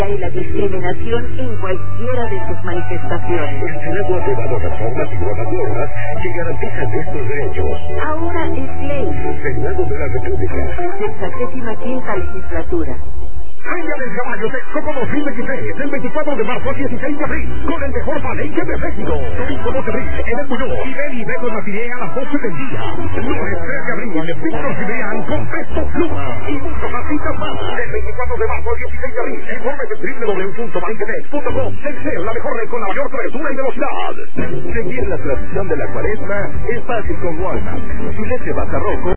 y la discriminación en cualquiera de sus manifestaciones. El Senado ha aprobado reformas y nuevas normas que garantizan estos derechos. Ahora es ley. Senado de la República. 65ª legislatura. Señales caballos Expo 2023, del 24 de marzo al 16 de abril, con el mejor palenque de México. Domingo 12 de abril, en el Muñoz, Ibel y Beto Naciré a las 12 del día. Lunes 3 de abril, Víctor Cibrián con Pesto Pluma y muchas más citas más. Del 24 de marzo al 16 de abril, informe de www.palenquemex.com. Excel, la mejor red con la mayor cobertura y velocidad. Seguir la tradición de la cuaresma es fácil con Walmart. Filete Bazarroco